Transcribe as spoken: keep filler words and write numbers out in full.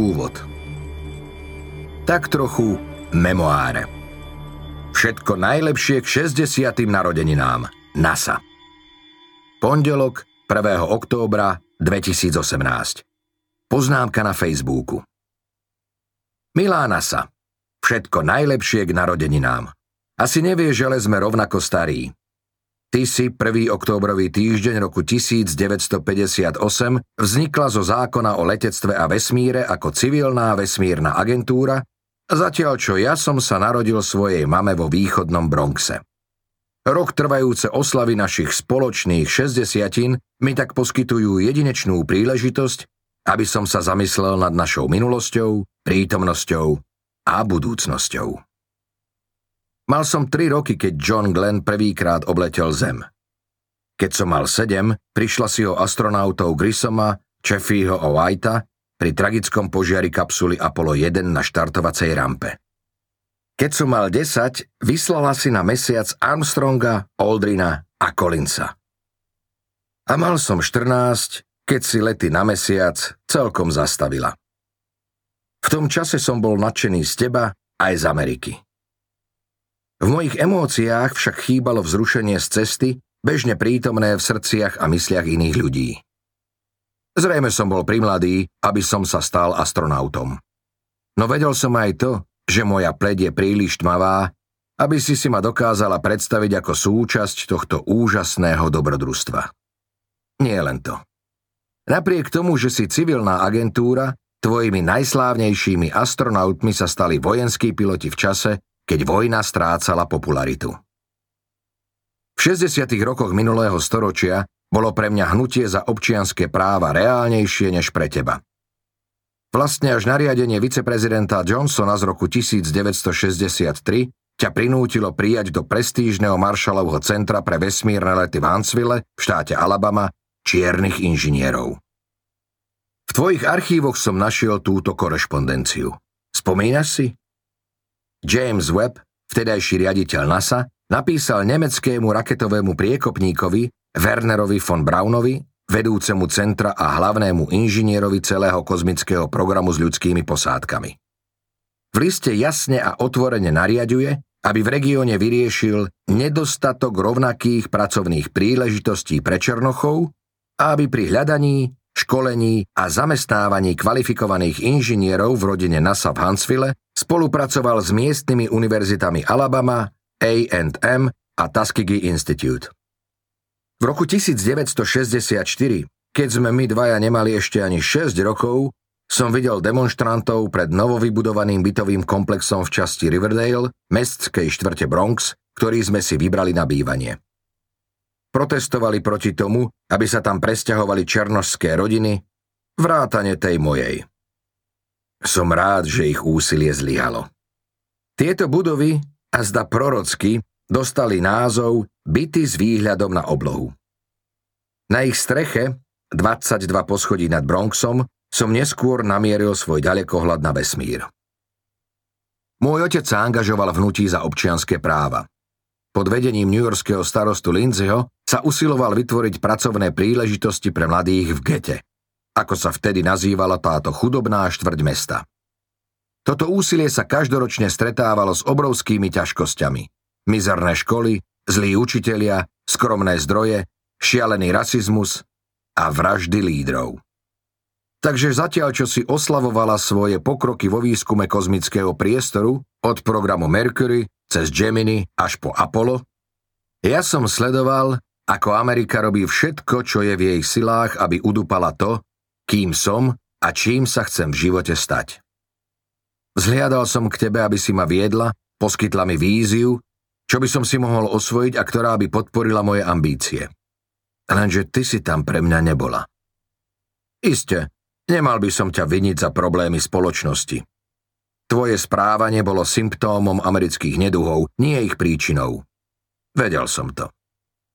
Úvod. Tak trochu memoáre. Všetko najlepšie k šesťdesiatym narodeninám. NASA. Pondelok, prvého októbra dvetisícosemnásť. Poznámka na Facebooku. Milá NASA, všetko najlepšie k narodeninám. Asi nevieš, ale sme rovnako starí. Ty si prvý októbrový týždeň roku tisícdeväťstopäťdesiatosem vznikla zo zákona o letectve a vesmíre ako civilná vesmírna agentúra, zatiaľ čo ja som sa narodil svojej mame vo východnom Bronxe. Rok trvajúce oslavy našich spoločných šesťdesiatin mi tak poskytujú jedinečnú príležitosť, aby som sa zamyslel nad našou minulosťou, prítomnosťou a budúcnosťou. Mal som tri roky, keď John Glenn prvýkrát obletel Zem. Keď som mal sedem, prišla si ho astronautov Grissoma, Chaffeeho a Whitea pri tragickom požiari kapsuly Apollo jeden na štartovacej rampe. Keď som mal desať, vyslala si na mesiac Armstronga, Aldrina a Collinsa. A mal som štrnásť, keď si lety na mesiac celkom zastavila. V tom čase som bol nadšený z teba aj z Ameriky. V mojich emóciách však chýbalo vzrušenie z cesty, bežne prítomné v srdciach a mysliach iných ľudí. Zrejme som bol primladý, aby som sa stal astronautom. No vedel som aj to, že moja pleť je príliš tmavá, aby si si ma dokázala predstaviť ako súčasť tohto úžasného dobrodružstva. Nie len to. Napriek tomu, že si civilná agentúra, tvojimi najslávnejšími astronautmi sa stali vojenskí piloti v čase, keď vojna strácala popularitu. V šesťdesiatych rokoch minulého storočia bolo pre mňa hnutie za občianske práva reálnejšie než pre teba. Vlastne až nariadenie viceprezidenta Johnsona z roku devätnásťstošesťdesiattri ťa prinútilo prijať do prestížneho Marshallovho centra pre vesmírne lety v Huntsville v štáte Alabama čiernych inžinierov. V tvojich archívoch som našiel túto korešpondenciu. Spomínaš si? James Webb, vtedajší riaditeľ NASA, napísal nemeckému raketovému priekopníkovi Wernerovi von Braunovi, vedúcemu centra a hlavnému inžinierovi celého kozmického programu s ľudskými posádkami. V liste jasne a otvorene nariaďuje, aby v regióne vyriešil nedostatok rovnakých pracovných príležitostí pre černochov a aby pri hľadaní, školení a zamestnávaní kvalifikovaných inžinierov v rodine NASA v Huntsville spolupracoval s miestnymi univerzitami Alabama, á end em a Tuskegee Institute. V roku devätnásťstošesťdesiatštyri, keď sme my dvaja nemali ešte ani šesť rokov, som videl demonštrantov pred novovybudovaným bytovým komplexom v časti Riverdale, mestskej štvrte Bronx, ktorý sme si vybrali na bývanie. Protestovali proti tomu, aby sa tam presťahovali černošské rodiny, vrátane tej mojej. Som rád, že ich úsilie zlyhalo. Tieto budovy, a zda prorocky, dostali názov Byty s výhľadom na oblohu. Na ich streche, dvadsaťdva poschodí nad Bronxom, som neskôr namieril svoj ďalekohľad na vesmír. Môj otec sa angažoval v hnutí za občianske práva. Pod vedením newyorského starostu Lindsayho sa usiloval vytvoriť pracovné príležitosti pre mladých v gete, ako sa vtedy nazývala táto chudobná štvrť mesta. Toto úsilie sa každoročne stretávalo s obrovskými ťažkosťami. Mizerné školy, zlí učitelia, skromné zdroje, šialený rasizmus a vraždy lídrov. Takže zatiaľ, čo si oslavovala svoje pokroky vo výskume kozmického priestoru, od programu Mercury cez Gemini až po Apollo, ja som sledoval, ako Amerika robí všetko, čo je v jej silách, aby udupala to, kým som a čím sa chcem v živote stať. Vzhliadal som k tebe, aby si ma viedla, poskytla mi víziu, čo by som si mohol osvojiť a ktorá by podporila moje ambície. Lenže ty si tam pre mňa nebola. Iste, nemal by som ťa viniť za problémy spoločnosti. Tvoje správanie bolo symptómom amerických neduhov, nie ich príčinou. Vedel som to.